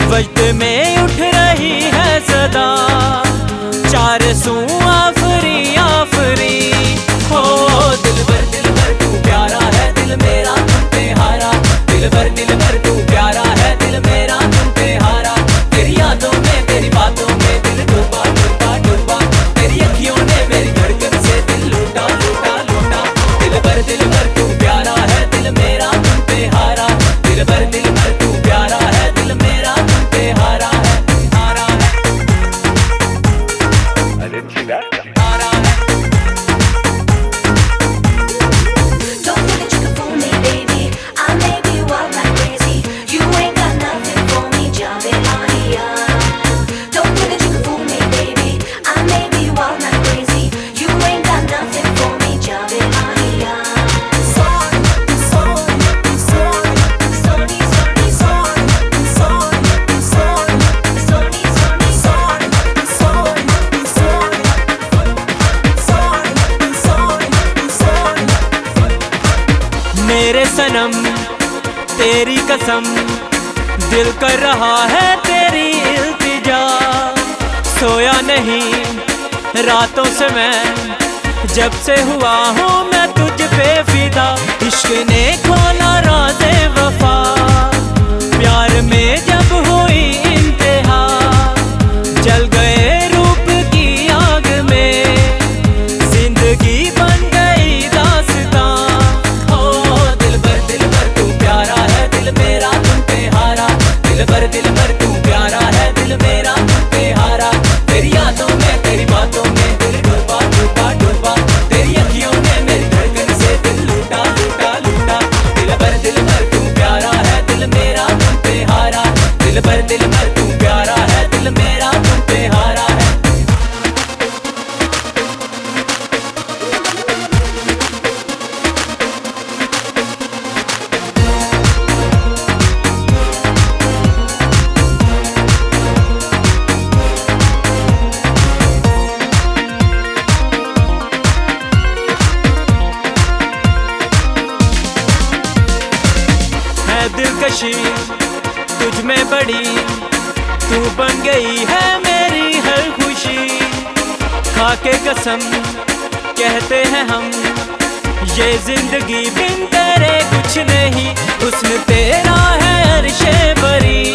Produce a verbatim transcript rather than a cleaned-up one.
वजद में उठ रही है सदा, चार सू आफरी आफरी। हो दिल भर दिल भर तू प्यारा है, दिल मेरा तुम पे हारा। दिल भर दिल भर तू प्यारा है, दिल मेरा तुम पे हारा। तेरी यादों में तेरी बातों में दिल डूबा डूबा डूबा। तेरी अखियों ने मेरी धड़कन से दिल लूटा लूटा लूटा। दिल भर दिल भर तू प्यारा है, दिल मेरा तुम पे हारा। दिल भर दिल भर तू प्यारा है, दिल मेरा तुम पे हारा है, हारा है। I didn't see that. हारा है। Don't think that you can fool me, baby. I may be wild like crazy. You ain't got nothing for me, Javelania. Don't think that you can fool me, baby. I may be wild like crazy. You ain't got nothing for me, Javelania. Sorry, sorry, sorry, sorry, sorry, sorry, sorry, sorry, sorry, sorry, sorry, sorry, मेरे सनम तेरी कसम, दिल कर रहा है तेरी इल्तिजा। सोया नहीं रातों से मैं, जब से हुआ हूँ मैं तुझ पे फिदा। इश्क ने खोला राज़े वफा, प्यार में जब हुई इंतहा। जल गए रूप की आग में, जिंदगी बन गई दास्तां। हो दिल भर दिल भर तू प्यारा है, दिल मेरा तुम पे हारा। दिल भर दिल भर तू प्यारा है, दिल मेरा तुम पे हारा। तेरी यादों में तेरी बातों में दिल डूबा डूबा डूबा। तेरी अखियों ने मेरी धड़कन से दिल लूटा लूटा लूटा। दिल भर दिल भर तू प्यारा है, दिल मेरा तुम पे हारा। दिल भर दिल भर तू प्यारा है, दिल मेरा तुम पे हारा है। है दिलकशी तुझ में बड़ी, तू बन गई है मेरी हर खुशी। खाके कसम कहते हैं हम, ये जिंदगी बिन तेरे कुछ नहीं। हुस्न तेरा है अर्शे बरी,